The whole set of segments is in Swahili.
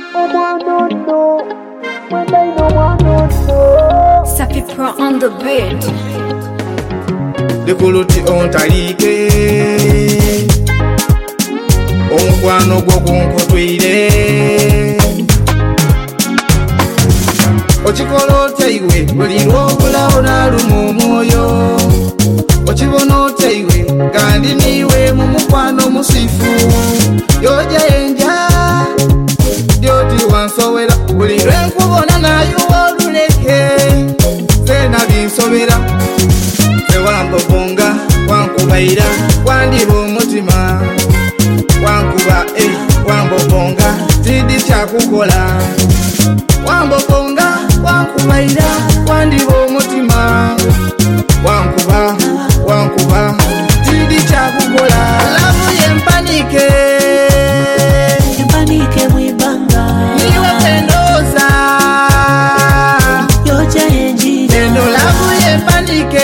Safi Pro on the beat. Dekuluti ontalike omukwano gwo gunkutwire okikola otya iwe buli lwobulawo naluma omwoyo okibona otya iwe kandi niwe mu mukwano musifu yoja enja dyoti wansowera buli lwenkubona nayuwa oluleke zena binsobera wambobonga wankubaira wandiba omutima wankuba wambobonga tidi kyakukola wambobonga wankubaira wandiba omutima wankuba tidi kyakukola lavu yempanike mwibanga niwe pendoza yoja enjira endo lavu yempanike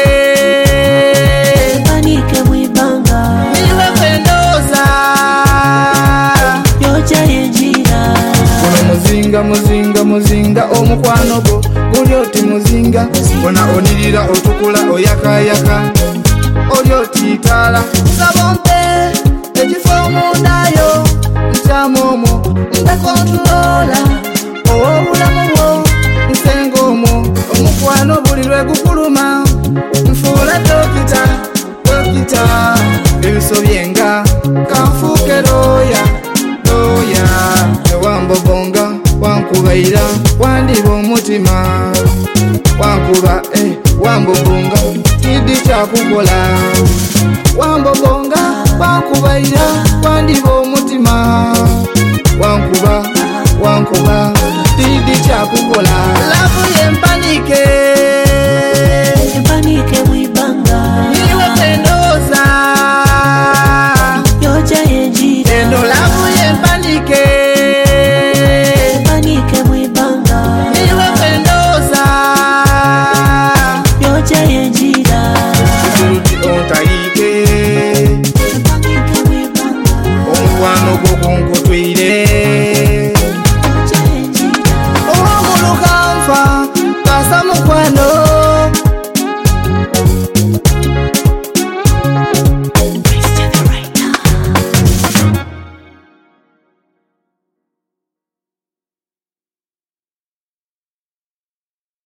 muzinga omukwano gwo guli oti muzinga bona onirira otukula oyakayaka oli oti itaala sabompe ekifo mundayo ntyamomo ntekontulola ow'obulamu bwo nsenga omwo omukwano buli lwegukuluma nfuula dokita ebisobyenga kanfuuke looya ewambobonga wankubaira wandiba omutima wankuba wambobonga kidi kyakukola wambobonga wankubaira wandiba omutima